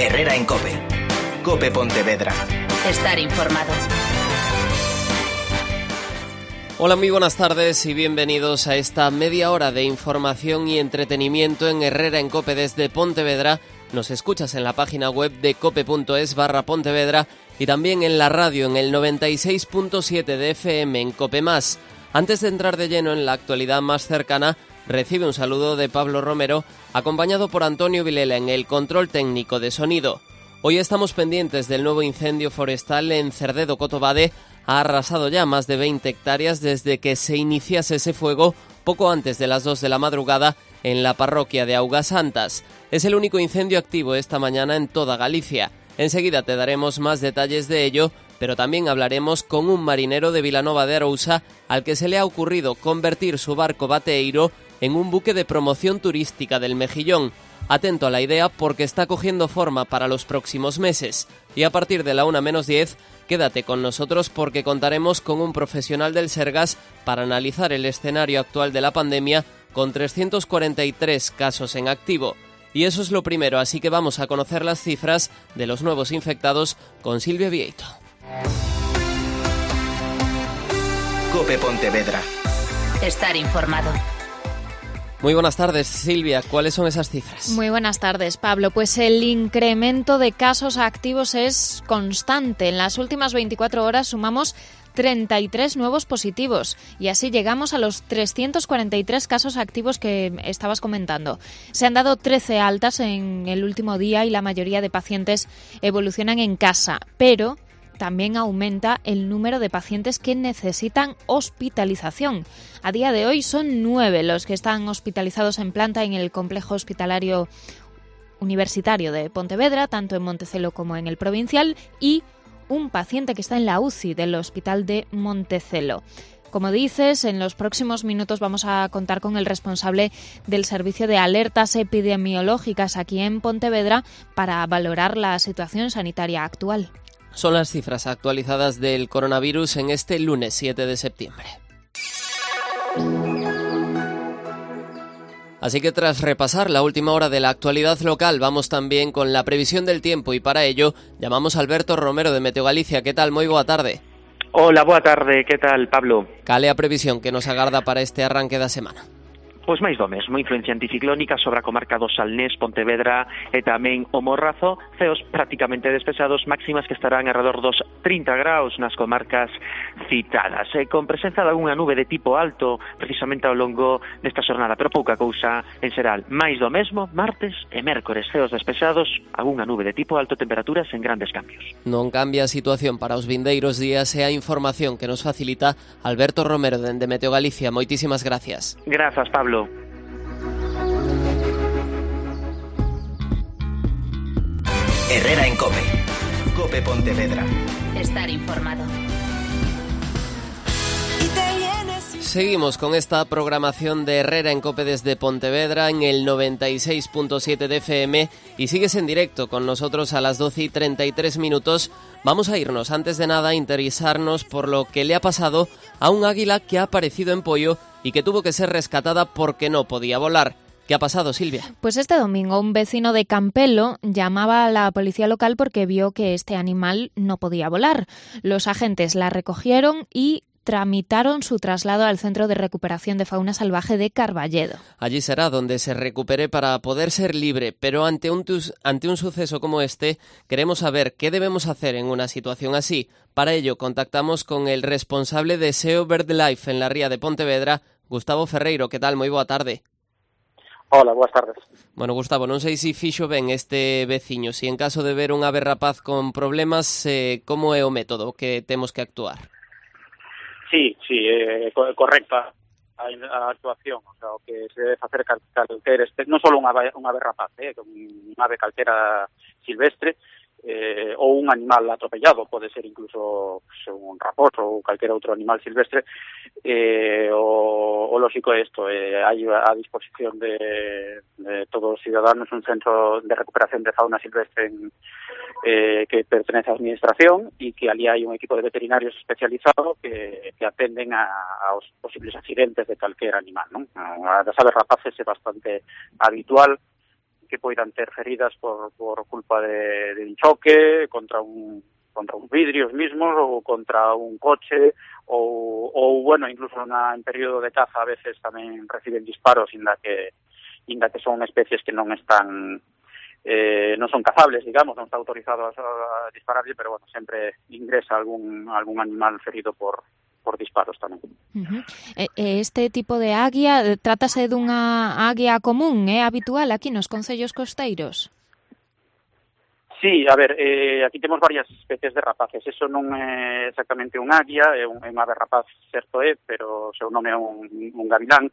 Herrera en COPE. COPE Pontevedra. Estar informado. Hola, muy buenas tardes y bienvenidos a esta media hora de información y entretenimiento en Herrera en COPE desde Pontevedra. Nos escuchas en la página web de cope.es/Pontevedra y también en la radio en el 96.7 de FM en COPE+. Antes de entrar de lleno en la actualidad más cercana, recibe un saludo de Pablo Romero, acompañado por Antonio Vilela en el control técnico de sonido. Hoy estamos pendientes del nuevo incendio forestal en Cerdedo-Cotobade. Ha arrasado ya más de 20 hectáreas desde que se iniciase ese fuego poco antes de las 2 de la madrugada en la parroquia de Augasantas. Es el único incendio activo esta mañana en toda Galicia. Enseguida te daremos más detalles de ello, pero también hablaremos con un marinero de Vilanova de Arousa al que se le ha ocurrido convertir su barco bateeiro en un buque de promoción turística del Mejillón. Atento a la idea porque está cogiendo forma para los próximos meses. Y a partir de la 1:10, quédate con nosotros porque contaremos con un profesional del Sergas para analizar el escenario actual de la pandemia con 343 casos en activo. Y eso es lo primero, así que vamos a conocer las cifras de los nuevos infectados con Silvia Vieito. COPE Pontevedra. Estar informado. Muy buenas tardes, Silvia. ¿Cuáles son esas cifras? Muy buenas tardes, Pablo. Pues el incremento de casos activos es constante. En las últimas 24 horas sumamos 33 nuevos positivos y así llegamos a los 343 casos activos que estabas comentando. Se han dado 13 altas en el último día y la mayoría de pacientes evolucionan en casa, pero también aumenta el número de pacientes que necesitan hospitalización. A día de hoy son 9 los que están hospitalizados en planta en el complejo hospitalario universitario de Pontevedra, tanto en Montecelo como en el Provincial, y un paciente que está en la UCI del Hospital de Montecelo. Como dices, en los próximos minutos vamos a contar con el responsable del Servicio de Alertas Epidemiológicas aquí en Pontevedra para valorar la situación sanitaria actual. Son las cifras actualizadas del coronavirus en este lunes 7 de septiembre. Así que tras repasar la última hora de la actualidad local, vamos también con la previsión del tiempo y para ello llamamos a Alberto Romero de Meteo Galicia. ¿Qué tal? Moi boa tarde. Hola, boa tarde. Que tal, Pablo? Cal é a previsión que nos agarda para este arranque da semana? Pois máis do mesmo, influencia anticiclónica sobre a comarca do Salnés, Pontevedra e tamén o Morrazo, ceos prácticamente despejados, máximas que estarán alrededor dos 30 graus nas comarcas citadas, con presenza de algunha nube de tipo alto precisamente ao longo desta xornada, pero pouca cousa en xeral. Máis do mesmo, martes e mércores, ceos despejados, algunha nube de tipo alto, temperaturas en grandes cambios. Non cambia a situación para os vindeiros días e a información que nos facilita Alberto Romero dende Meteo Galicia. Moitísimas gracias. Grazas, Pablo. Herrera en COPE. COPE Pontevedra. Estar informado. Seguimos con esta programación de Herrera en COPE desde Pontevedra en el 96.7 de FM y sigues en directo con nosotros a las 12:33. Vamos a irnos antes de nada a interesarnos por lo que le ha pasado a un águila que ha aparecido en Poio y que tuvo que ser rescatada porque no podía volar. ¿Qué ha pasado, Silvia? Pues este domingo un vecino de Campelo llamaba a la policía local porque vio que este animal no podía volar. Los agentes la recogieron y tramitaron su traslado al Centro de Recuperación de Fauna Salvaje de Carballedo. Allí será donde se recupere para poder ser libre, pero ante un suceso como este, queremos saber qué debemos hacer en una situación así. Para ello, contactamos con el responsable de SEO BirdLife en la Ría de Pontevedra, Gustavo Ferreiro. ¿Qué tal? Moi boa tarde. Hola, boas tardes. Bueno, Gustavo, non sei se fixo ben este veciño, si en caso de ver unha ave rapaz con problemas, como é o método que temos que actuar? Sí, correcta a actuación, o sea, o que se debe facer calquera, non só unha ave rapaz, unha ave calquera silvestre, ou un animal atropellado, pode ser incluso un raposo ou calquera outro animal silvestre, o lógico é isto, hai a disposición de todos os ciudadanos un centro de recuperación de fauna silvestre que pertenece á administración e que ali hai un equipo de veterinarios especializado que atenden aos posibles accidentes de calquera animal, non? A das aves rapaces é bastante habitual que poidan ter feridas por culpa de un choque contra uns vidrios mismos ou contra un coche ou bueno, incluso en período de caza a veces tamén reciben disparos inda que son especies que non están non son cazables, digamos, non está autorizado a dispararlle, pero bueno, sempre ingresa algún animal ferido por disparos tamén. Este tipo de aguia, trátase dunha aguia común, habitual aquí nos concellos costeiros? Sí, a ver, aquí temos varias especies de rapaces. Eso non é exactamente un aguia, é un ave rapaz, certo pero o seu nome é un gavilán.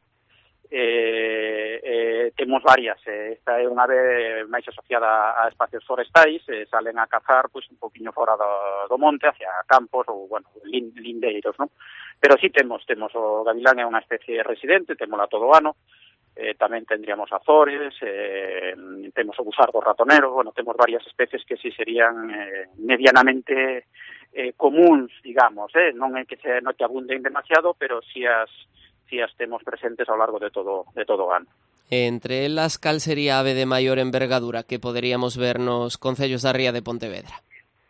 Temos varias. Esta é unha ave máis asociada a espacios forestais, salen a cazar pois un poquinho fora do monte, hacia campos ou, bueno, lindeiros, non? Pero sí temos o gavilán é unha especie residente, témola todo o ano. Tamén tendríamos azores, temos o busardo ratonero, bueno, temos varias especies que sí serían medianamente comuns, digamos, non é que abunden demasiado, pero sí as temos presentes ao largo de todo o ano. Entre elas, cal sería a ave de maior envergadura que poderíamos ver nos concellos da ría de Pontevedra?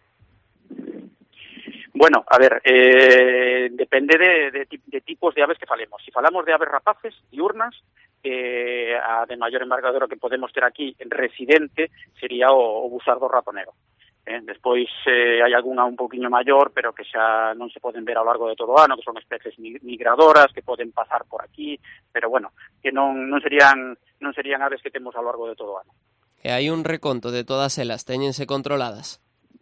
Bueno, a ver, depende de tipos de aves que falemos. Si falamos de aves rapaces, diurnas, a de maior envergadura que podemos ter aquí residente sería o busardo ratonero. Despois hai algunha un poquinho maior, pero que xa non se poden ver ao largo de todo o ano, que son especies migradoras, que poden pasar por aquí, pero bueno, que non serían aves que temos ao largo de todo o ano. E hai un reconto de todas elas, téñense controladas?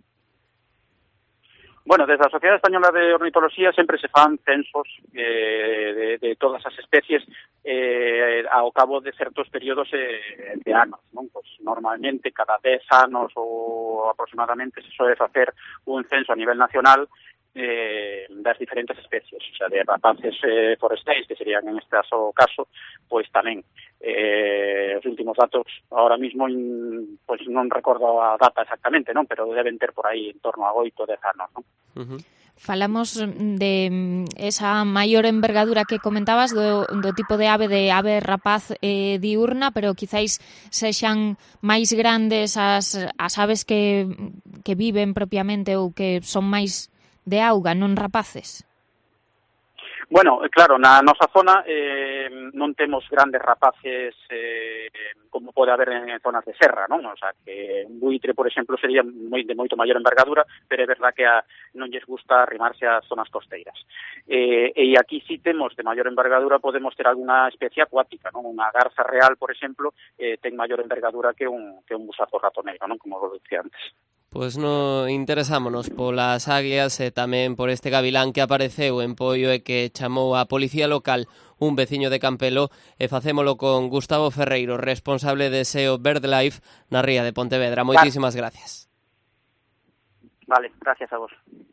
Bueno, desde a Sociedade Española de Ornitoloxía sempre se fan censos de todas as especies ao cabo de certos períodos de anos, non? Pues normalmente cada 10 anos ou aproximadamente se soe facer un censo a nivel nacional das diferentes especies, o sea, de rapaces forestais, que serían en este caso, pois tamén os últimos datos ahora mismo pois non recordo a data exactamente, non, pero deben ter por aí en torno a 8 ou 10 anos, non? Falamos de esa maior envergadura que comentabas do tipo de ave rapaz diurna, pero quizáis sexan máis grandes as aves que viven propiamente ou que son máis de auga, non rapaces? Bueno, claro, na nosa zona non temos grandes rapaces como pode haber en zonas de serra, non? O sea, que un buitre, por exemplo, sería de moito maior envergadura, pero é verdad que non lles gusta arrimarse ás zonas costeiras. E aquí sí temos de maior envergadura, podemos ter algunha especie acuática, non? Unha garza real, por exemplo, ten maior envergadura que un busardo ratonero, non? Como vos dicía antes. Pois no interesámonos polas águias e tamén por este gavilán que apareceu en Poio e que chamou a policía local un veciño de Campelo, e facémolo con Gustavo Ferreiro, responsable de SEO BirdLife na ría de Pontevedra. Moitísimas gracias. Vale, gracias a vos.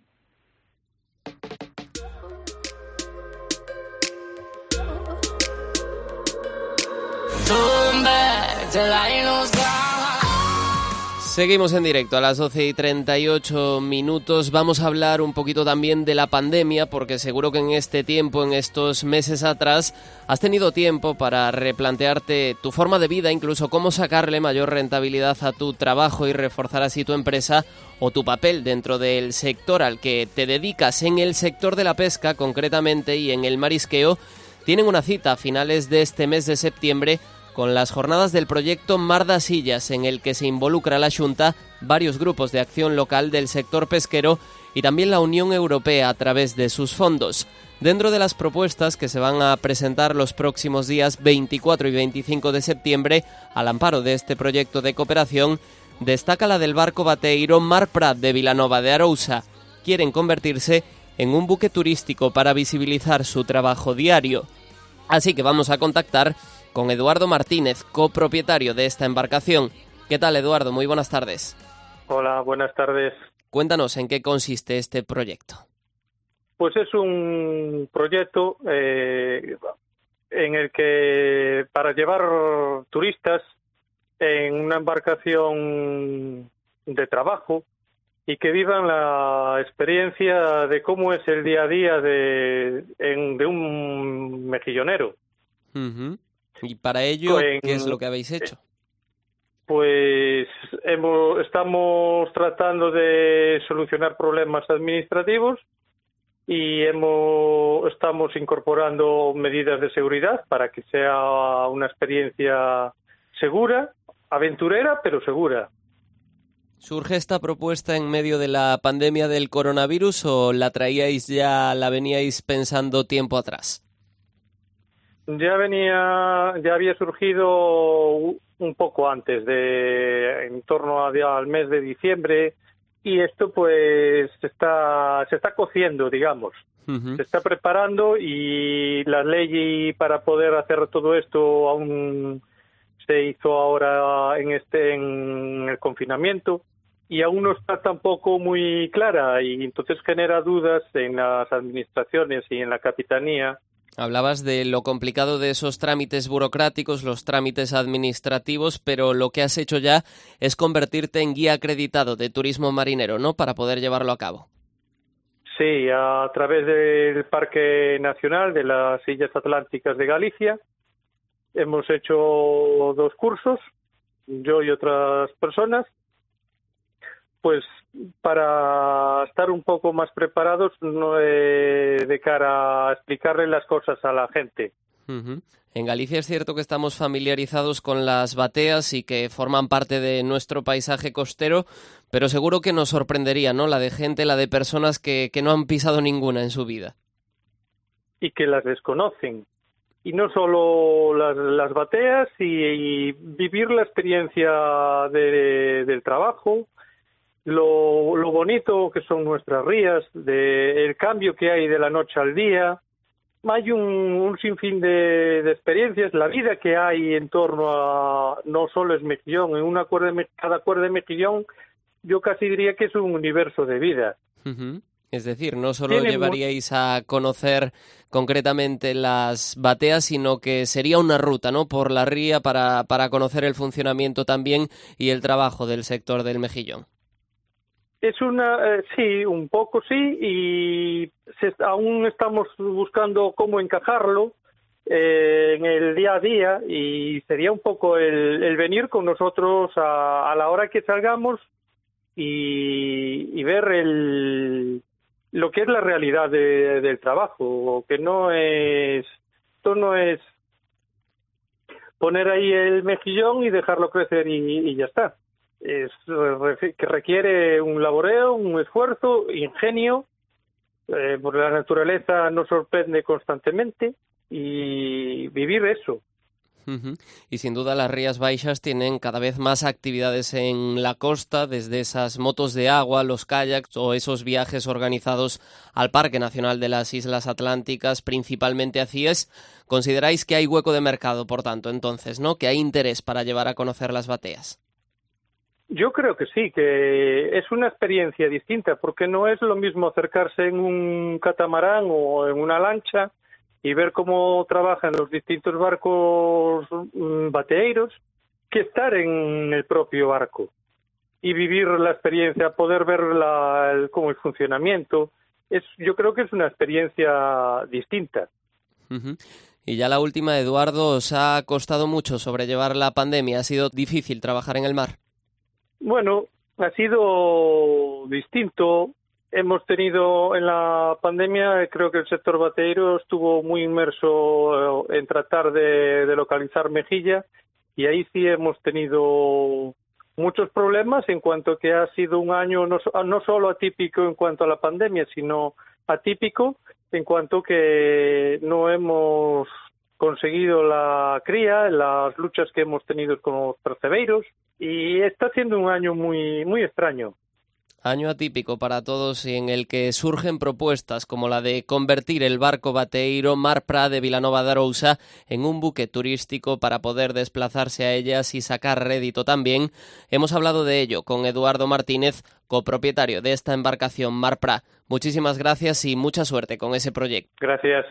Seguimos en directo a las 12:38. Vamos a hablar un poquito también de la pandemia, porque seguro que en este tiempo, en estos meses atrás, has tenido tiempo para replantearte tu forma de vida, incluso cómo sacarle mayor rentabilidad a tu trabajo y reforzar así tu empresa o tu papel dentro del sector al que te dedicas. En el sector de la pesca, concretamente, y en el marisqueo, tienen una cita a finales de este mes de septiembre con las jornadas del proyecto Mar das Illas, en el que se involucra la Xunta, varios grupos de acción local del sector pesquero y también la Unión Europea a través de sus fondos. Dentro de las propuestas que se van a presentar los próximos días 24 y 25 de septiembre, al amparo de este proyecto de cooperación, destaca la del barco bateeiro Mar Prat de Vilanova de Arousa. Quieren convertirse en un buque turístico para visibilizar su trabajo diario. Así que vamos a contactar con Eduardo Martínez, copropietario de esta embarcación. ¿Qué tal, Eduardo? Muy buenas tardes. Hola, buenas tardes. Cuéntanos en qué consiste este proyecto. Pues es un proyecto en el que para llevar turistas en una embarcación de trabajo y que vivan la experiencia de cómo es el día a día de un mejillonero. Uh-huh. Y para ello, ¿qué es lo que habéis hecho? pues estamos tratando de solucionar problemas administrativos y estamos incorporando medidas de seguridad para que sea una experiencia segura, aventurera, pero segura. ¿Surge esta propuesta en medio de la pandemia del coronavirus o la veníais pensando tiempo atrás? Ya había surgido un poco antes, en torno al mes de diciembre, y esto pues se está cociendo, digamos. Se está preparando y la ley para poder hacer todo esto aún se hizo ahora en el confinamiento y aún no está tampoco muy clara y entonces genera dudas en las administraciones y en la capitanía. Hablabas de lo complicado de esos trámites burocráticos, los trámites administrativos, pero lo que has hecho ya es convertirte en guía acreditado de turismo marinero, ¿no?, para poder llevarlo a cabo. Sí, a través del Parque Nacional de las Illas Atlánticas de Galicia hemos hecho 2 cursos, yo y otras personas, pues para estar un poco más preparados de cara a explicarle las cosas a la gente. En Galicia es cierto que estamos familiarizados con las bateas y que forman parte de nuestro paisaje costero, pero seguro que nos sorprendería, ¿no?, la de personas que no han pisado ninguna en su vida. Y que las desconocen. Y no solo las bateas, y vivir la experiencia del trabajo, lo bonito que son nuestras rías, el cambio que hay de la noche al día. Hay un sinfín de experiencias, la vida que hay en torno a no solo es Mejillón, cada cuerda de Mejillón yo casi diría que es un universo de vida. Es decir, no solo llevaríais a conocer concretamente las bateas, sino que sería una ruta, ¿no?, por la ría para conocer el funcionamiento también y el trabajo del sector del mejillón. Sí, un poco sí, y aún estamos buscando cómo encajarlo en el día a día, y sería un poco el venir con nosotros a la hora que salgamos y ver lo que es la realidad del trabajo, que esto no es poner ahí el mejillón y dejarlo crecer y ya está. Que requiere un laboreo, un esfuerzo, ingenio, porque la naturaleza nos sorprende constantemente y vivir eso. Y sin duda las Rías Baixas tienen cada vez más actividades en la costa, desde esas motos de agua, los kayaks o esos viajes organizados al Parque Nacional de las Islas Atlánticas, principalmente a Cies. ¿Consideráis que hay hueco de mercado, por tanto, entonces, ¿no?, que hay interés para llevar a conocer las bateas? Yo creo que sí, que es una experiencia distinta, porque no es lo mismo acercarse en un catamarán o en una lancha y ver cómo trabajan los distintos barcos bateeiros que estar en el propio barco y vivir la experiencia, poder ver cómo el funcionamiento. Yo creo que es una experiencia distinta. Y ya la última, Eduardo, ¿os ha costado mucho sobrellevar la pandemia? ¿Ha sido difícil trabajar en el mar? Bueno, ha sido distinto. Hemos tenido en la pandemia, creo que el sector bateiro estuvo muy inmerso en tratar de localizar mejilla, y ahí sí hemos tenido muchos problemas en cuanto que ha sido un año no solo atípico en cuanto a la pandemia, sino atípico en cuanto que no hemos conseguido la cría, las luchas que hemos tenido con los percebeiros, y está siendo un año muy, muy extraño. Año atípico para todos, y en el que surgen propuestas como la de convertir el barco bateeiro Mar Prat de Vilanova de Arousa en un buque turístico para poder desplazarse a ellas y sacar rédito también. Hemos hablado de ello con Eduardo Martínez, copropietario de esta embarcación Mar Prat. Muchísimas gracias y mucha suerte con ese proyecto. Gracias.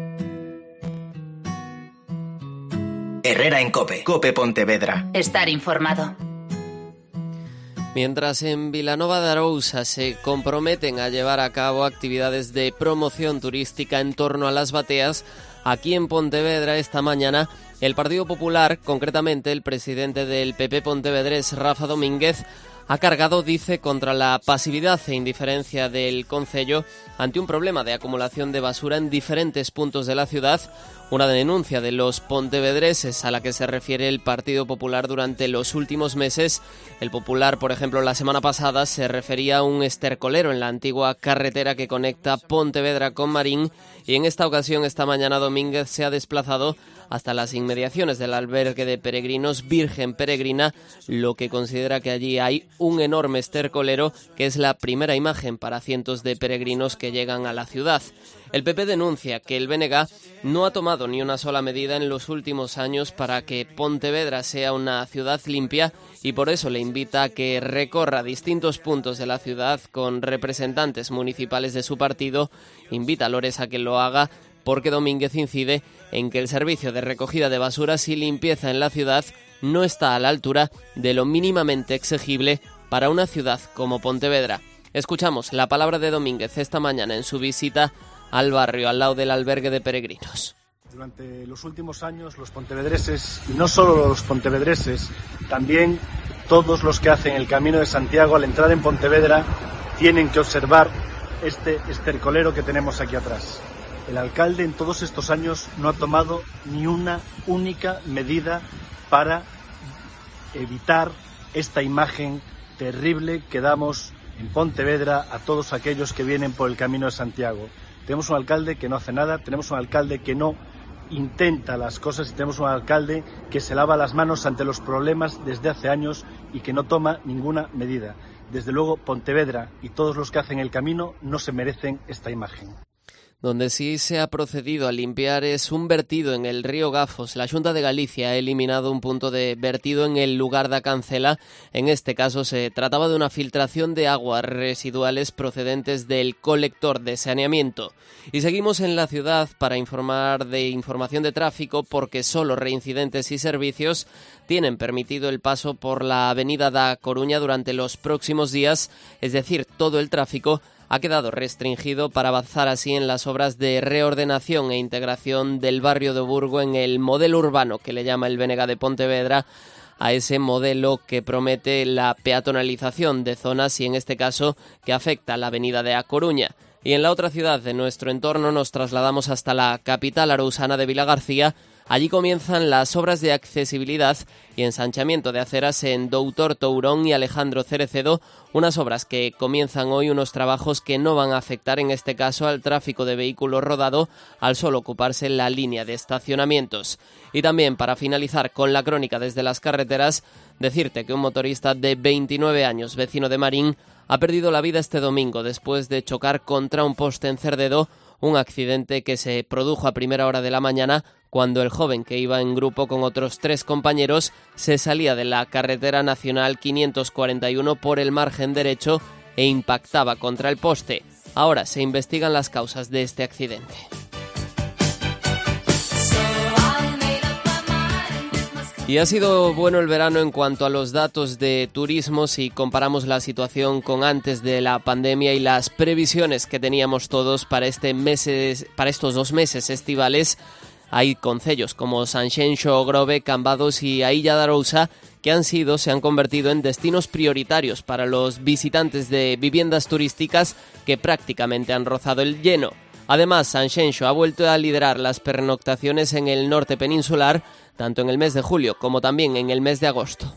Herrera en COPE. COPE Pontevedra. Estar informado. Mientras en Vilanova de Arousa se comprometen a llevar a cabo actividades de promoción turística en torno a las bateas, aquí en Pontevedra esta mañana El Partido Popular, concretamente el presidente del PP pontevedrés, Rafa Domínguez, ha cargado, dice, contra la pasividad e indiferencia del concello ante un problema de acumulación de basura en diferentes puntos de la ciudad, una denuncia de los pontevedreses a la que se refiere el Partido Popular durante los últimos meses. El Popular, por ejemplo, la semana pasada se refería a un estercolero en la antigua carretera que conecta Pontevedra con Marín, y en esta ocasión, esta mañana, Domínguez se ha desplazado hasta las inmediaciones del albergue de peregrinos Virgen Peregrina, lo que considera que allí hay un enorme estercolero que es la primera imagen para cientos de peregrinos que llegan a la ciudad. El PP denuncia que el BNG no ha tomado ni una sola medida en los últimos años para que Pontevedra sea una ciudad limpia, y por eso le invita a que recorra distintos puntos de la ciudad con representantes municipales de su partido. Invita a Lores a que lo haga porque Domínguez incide en que el servicio de recogida de basuras y limpieza en la ciudad no está a la altura de lo mínimamente exigible para una ciudad como Pontevedra. Escuchamos la palabra de Domínguez esta mañana en su visita al barrio al lado del albergue de peregrinos. Durante los últimos años los pontevedreses, y no solo los pontevedreses, también todos los que hacen el Camino de Santiago al entrar en Pontevedra tienen que observar este estercolero que tenemos aquí atrás. El alcalde en todos estos años no ha tomado ni una única medida para evitar esta imagen terrible que damos en Pontevedra a todos aquellos que vienen por el Camino de Santiago. Tenemos un alcalde que no hace nada, tenemos un alcalde que no intenta las cosas y tenemos un alcalde que se lava las manos ante los problemas desde hace años y que no toma ninguna medida. Desde luego, Pontevedra y todos los que hacen el camino no se merecen esta imagen. Donde sí se ha procedido a limpiar es un vertido en el río Gafos. La Xunta de Galicia ha eliminado un punto de vertido en el lugar da Cancela. En este caso se trataba de una filtración de aguas residuales procedentes del colector de saneamiento. Y seguimos en la ciudad para informar de información de tráfico, porque solo reincidentes y servicios tienen permitido el paso por la avenida da Coruña durante los próximos días, es decir, todo el tráfico ha quedado restringido para avanzar así en las obras de reordenación e integración del barrio de Burgo en el modelo urbano que le llama el BNG de Pontevedra, a ese modelo que promete la peatonalización de zonas y en este caso que afecta a la avenida de A Coruña. Y en la otra ciudad de nuestro entorno nos trasladamos hasta la capital arousana de Vilagarcía. Allí comienzan las obras de accesibilidad y ensanchamiento de aceras en Doutor Tourón y Alejandro Cerecedo, unas obras que comienzan hoy, unos trabajos que no van a afectar en este caso al tráfico de vehículos rodado al solo ocuparse la línea de estacionamientos. Y también, para finalizar con la crónica desde las carreteras, decirte que un motorista de 29 años, vecino de Marín, ha perdido la vida este domingo después de chocar contra un poste en Cerdedo, un accidente que se produjo a primera hora de la mañana cuando el joven, que iba en grupo con otros 3 compañeros, se salía de la carretera nacional 541 por el margen derecho e impactaba contra el poste. Ahora se investigan las causas de este accidente. Y ha sido bueno el verano en cuanto a los datos de turismo si comparamos la situación con antes de la pandemia y las previsiones que teníamos todos para estos 2 meses estivales. Hay concellos como Sanxenxo, Grove, Cambados y a Illa de Arousa que se han convertido en destinos prioritarios para los visitantes de viviendas turísticas que prácticamente han rozado el lleno. Además, Sanxenxo ha vuelto a liderar las pernoctaciones en el norte peninsular, tanto en el mes de julio como también en el mes de agosto.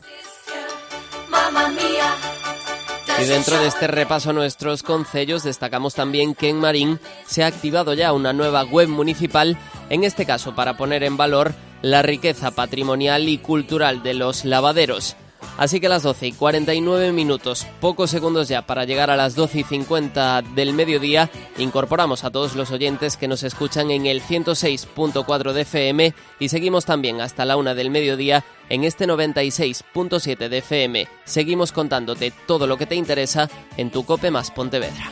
Y dentro de este repaso a nuestros concellos, destacamos también que en Marín se ha activado ya una nueva web municipal, en este caso para poner en valor la riqueza patrimonial y cultural de los lavaderos. Así que a las 12:49, pocos segundos ya para llegar a las 12:50 del mediodía, incorporamos a todos los oyentes que nos escuchan en el 106.4 de FM y seguimos también hasta la 1 del mediodía en este 96.7 de FM. Seguimos contándote todo lo que te interesa en tu COPE más Pontevedra.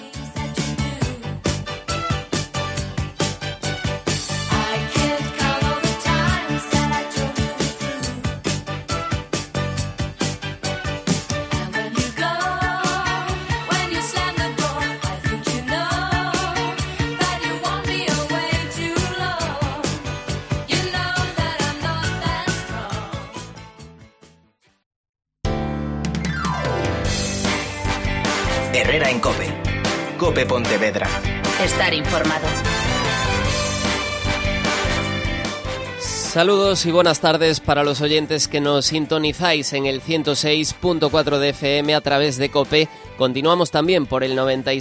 Herrera en COPE. COPE Pontevedra. Estar informado. Saludos y buenas tardes para los oyentes que nos sintonizáis en el 106.4 de FM a través de COPE. Continuamos también por el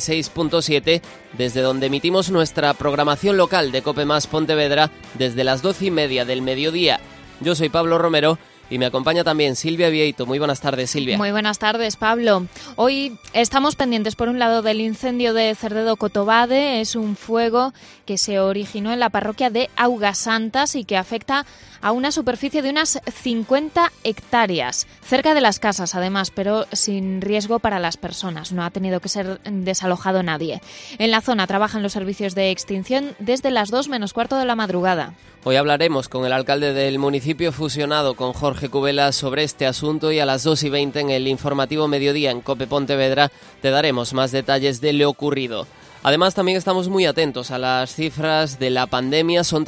96.7, desde donde emitimos nuestra programación local de COPE Más Pontevedra desde las 12:30 del mediodía. Yo soy Pablo Romero y me acompaña también Silvia Vieito. Muy buenas tardes, Silvia. Muy buenas tardes, Pablo. Hoy estamos pendientes, por un lado, del incendio de Cerdedo-Cotobade. Es un fuego que se originó en la parroquia de Augasantas y que afecta a una superficie de unas 50 hectáreas, cerca de las casas, además, pero sin riesgo para las personas. No ha tenido que ser desalojado nadie. En la zona trabajan los servicios de extinción desde las 2 menos cuarto de la madrugada. Hoy hablaremos con el alcalde del municipio fusionado, con Jorge Cubela, sobre este asunto, y a las 2:20 en el informativo Mediodía en COPE Pontevedra te daremos más detalles de lo ocurrido. Además, también estamos muy atentos a las cifras de la pandemia. Son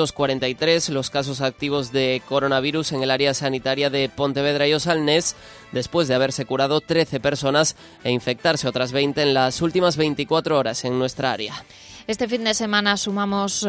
343 los casos activos de coronavirus en el área sanitaria de Pontevedra y Osalnés, después de haberse curado 13 personas e infectarse otras 20 en las últimas 24 horas en nuestra área. Este fin de semana sumamos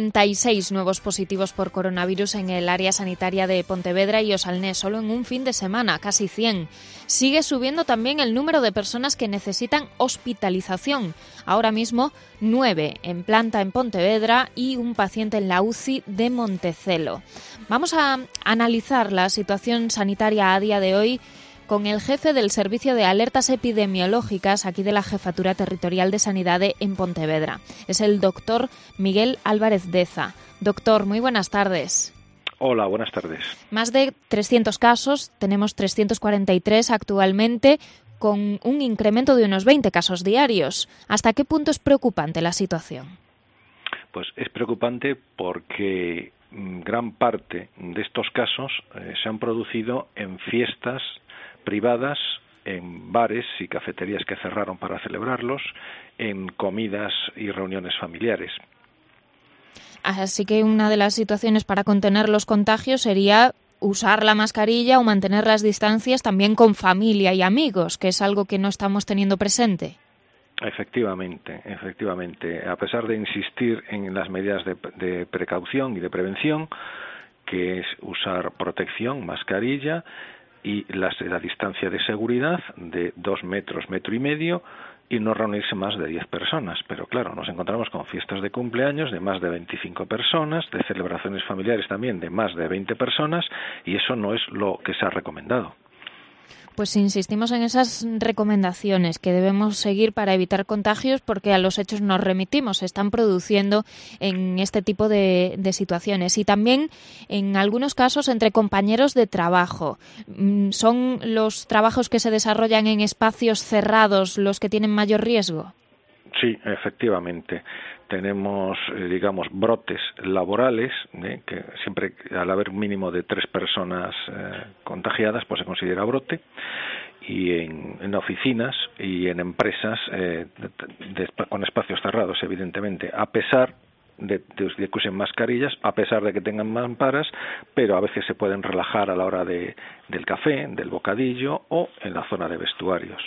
96 nuevos positivos por coronavirus en el área sanitaria de Pontevedra y Osalnés, solo en un fin de semana, casi 100. Sigue subiendo también el número de personas que necesitan hospitalización. Ahora mismo 9 en planta en Pontevedra y un paciente en la UCI de Montecelo. Vamos a analizar la situación sanitaria a día de hoy con el jefe del Servicio de Alertas Epidemiológicas aquí de la Jefatura Territorial de Sanidade en Pontevedra. Es el doctor Miguel Álvarez Deza. Doctor, muy buenas tardes. Hola, buenas tardes. Más de 300 casos, tenemos 343 actualmente, con un incremento de unos 20 casos diarios. ¿Hasta qué punto es preocupante la situación? Pues es preocupante porque gran parte de estos casos se han producido en fiestas privadas, en bares y cafeterías que cerraron para celebrarlos, en comidas y reuniones familiares. Así que una de las situaciones para contener los contagios sería usar la mascarilla o mantener las distancias también con familia y amigos, que es algo que no estamos teniendo presente. Efectivamente. A pesar de insistir en las medidas de precaución y de prevención, que es usar protección, mascarilla, y la distancia de seguridad de 2 metros, metro y medio, y no reunirse más de 10 personas. Pero claro, nos encontramos con fiestas de cumpleaños de más de 25 personas, de celebraciones familiares también de más de 20 personas, y eso no es lo que se ha recomendado. Pues insistimos en esas recomendaciones que debemos seguir para evitar contagios, porque a los hechos nos remitimos, se están produciendo en este tipo de situaciones, y también en algunos casos entre compañeros de trabajo. ¿Son los trabajos que se desarrollan en espacios cerrados los que tienen mayor riesgo? Sí, efectivamente. Tenemos, brotes laborales, que siempre al haber un mínimo de 3 personas contagiadas, pues se considera brote, y en oficinas y en empresas con espacios cerrados, evidentemente, a pesar de que usen mascarillas, a pesar de que tengan mamparas, pero a veces se pueden relajar a la hora del café, del bocadillo o en la zona de vestuarios.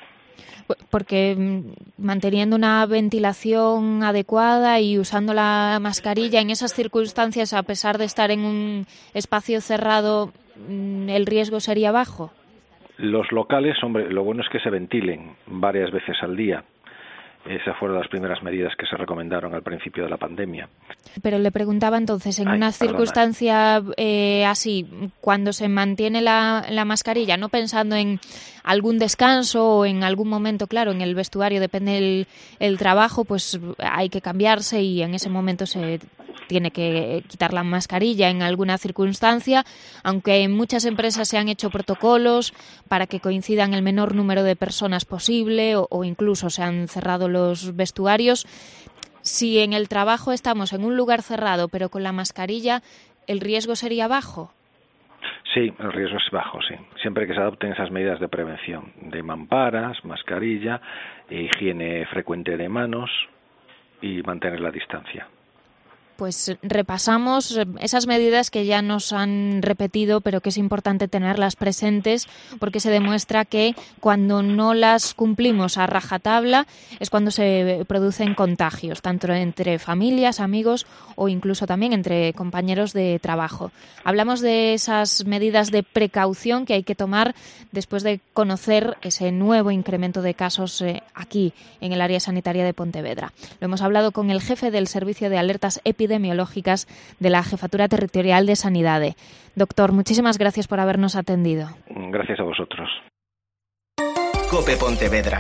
Porque manteniendo una ventilación adecuada y usando la mascarilla en esas circunstancias, a pesar de estar en un espacio cerrado, ¿el riesgo sería bajo? Los locales, lo bueno es que se ventilen varias veces al día. Esas fueron las primeras medidas que se recomendaron al principio de la pandemia. Pero le preguntaba entonces, en una circunstancia así, cuando se mantiene la mascarilla, no pensando en algún descanso o en algún momento, claro, en el vestuario depende el trabajo, pues hay que cambiarse y en ese momento se tiene que quitar la mascarilla en alguna circunstancia, aunque en muchas empresas se han hecho protocolos para que coincidan el menor número de personas posible o incluso se han cerrado los vestuarios. Si en el trabajo estamos en un lugar cerrado pero con la mascarilla, ¿el riesgo sería bajo? Sí, el riesgo es bajo, sí. Siempre que se adopten esas medidas de prevención, de mamparas, mascarilla, higiene frecuente de manos y mantener la distancia. pues repasamos esas medidas que ya nos han repetido, pero que es importante tenerlas presentes porque se demuestra que cuando no las cumplimos a rajatabla es cuando se producen contagios, tanto entre familias, amigos o incluso también entre compañeros de trabajo. Hablamos de esas medidas de precaución que hay que tomar después de conocer ese nuevo incremento de casos aquí en el área sanitaria de Pontevedra. Lo hemos hablado con el jefe del Servicio de Alertas Epidemiológicas de la Jefatura Territorial de Sanidade. Doctor, muchísimas gracias por habernos atendido. Gracias a vosotros. COPE Pontevedra.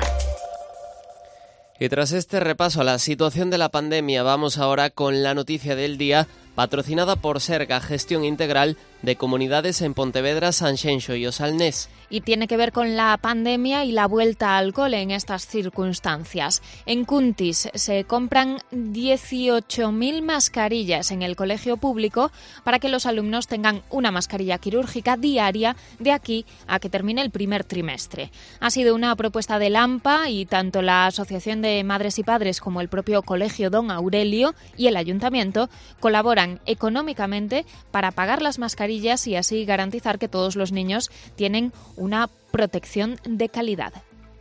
Y tras este repaso a la situación de la pandemia, vamos ahora con la noticia del día, patrocinada por Serga, Gestión Integral de Comunidades en Pontevedra, Sanxenxo y Osalnés. Y tiene que ver con la pandemia y la vuelta al cole en estas circunstancias. En Cuntis se compran 18.000 mascarillas en el colegio público para que los alumnos tengan una mascarilla quirúrgica diaria de aquí a que termine el primer trimestre. Ha sido una propuesta del AMPA y tanto la Asociación de Madres y Padres como el propio Colegio Don Aurelio y el Ayuntamiento colaboran económicamente para pagar las mascarillas y así garantizar que todos los niños tienen una protección de calidad.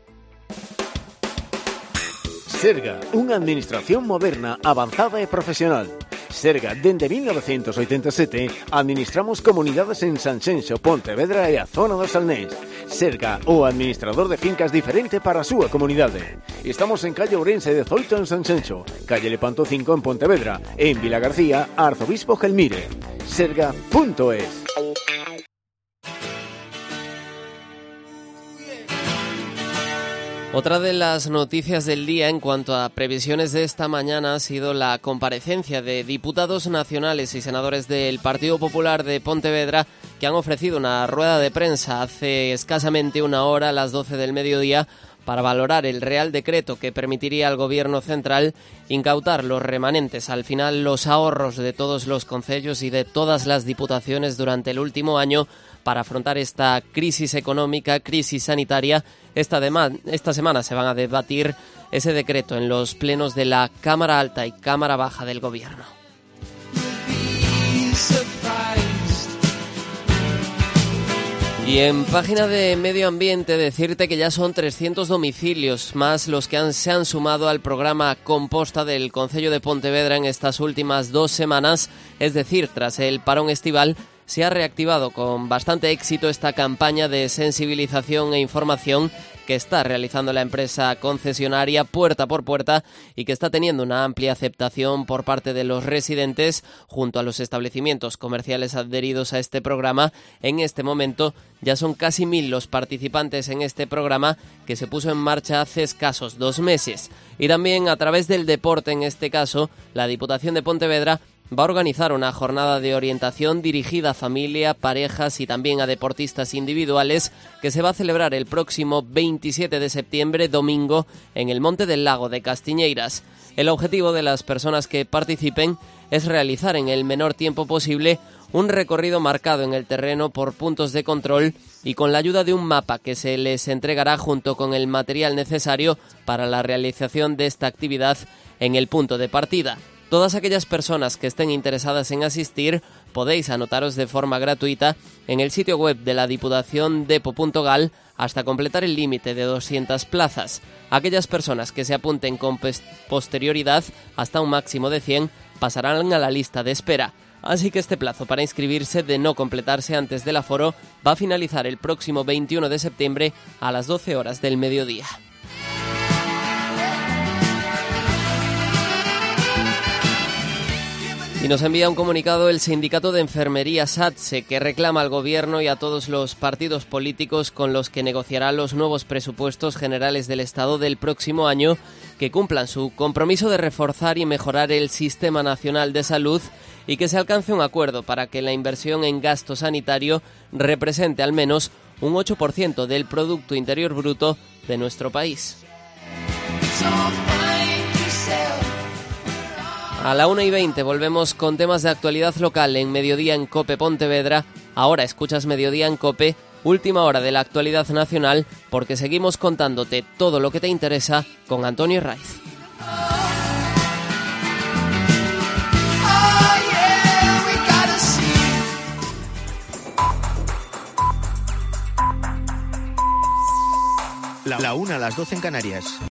Serga, unha administración moderna, avanzada e profesional. Serga, dende 1987, administramos comunidades en Sanxenxo, Pontevedra e a zona do Salnés. Serga, o administrador de fincas diferente para a súa comunidade. Estamos en calle Ourense 18 en Sanxenxo, calle Lepanto 5 en Pontevedra e en Vila García, Arzobispo Gelmire. Serga.es. Otra de las noticias del día en cuanto a previsiones de esta mañana ha sido la comparecencia de diputados nacionales y senadores del Partido Popular de Pontevedra que han ofrecido una rueda de prensa hace escasamente una hora a las 12 del mediodía para valorar el Real Decreto que permitiría al Gobierno central incautar los remanentes, al final los ahorros de todos los concellos y de todas las diputaciones durante el último año para afrontar esta crisis económica, crisis sanitaria. Esta semana se van a debatir ese decreto en los plenos de la Cámara Alta y Cámara Baja del Gobierno. Y en página de Medio Ambiente decirte que ya son 300 domicilios más los que se han sumado al programa Composta del Concello de Pontevedra en estas últimas 2 semanas, es decir, tras el parón estival, se ha reactivado con bastante éxito esta campaña de sensibilización e información que está realizando la empresa concesionaria puerta por puerta y que está teniendo una amplia aceptación por parte de los residentes junto a los establecimientos comerciales adheridos a este programa. En este momento ya son casi 1.000 los participantes en este programa que se puso en marcha hace escasos 2 meses. Y también a través del deporte, en este caso, la Diputación de Pontevedra va a organizar una jornada de orientación dirigida a familia, parejas y también a deportistas individuales que se va a celebrar el próximo 27 de septiembre, domingo, en el Monte del Lago de Castiñeiras. El objetivo de las personas que participen es realizar en el menor tiempo posible un recorrido marcado en el terreno por puntos de control y con la ayuda de un mapa que se les entregará junto con el material necesario para la realización de esta actividad en el punto de partida. Todas aquellas personas que estén interesadas en asistir podéis anotaros de forma gratuita en el sitio web de la Diputación depo.gal hasta completar el límite de 200 plazas. Aquellas personas que se apunten con posterioridad, hasta un máximo de 100, pasarán a la lista de espera. Así que este plazo para inscribirse, de no completarse antes del aforo, va a finalizar el próximo 21 de septiembre a las 12 horas del mediodía. Y nos envía un comunicado el Sindicato de Enfermería SATSE, que reclama al Gobierno y a todos los partidos políticos con los que negociará los nuevos presupuestos generales del Estado del próximo año que cumplan su compromiso de reforzar y mejorar el Sistema Nacional de Salud y que se alcance un acuerdo para que la inversión en gasto sanitario represente al menos un 8% del Producto Interior Bruto de nuestro país. A la 1:20 volvemos con temas de actualidad local en Mediodía en COPE Pontevedra. Ahora escuchas Mediodía en COPE, última hora de la actualidad nacional, porque seguimos contándote todo lo que te interesa con Antonio Raiz. La 1 a las 12 en Canarias.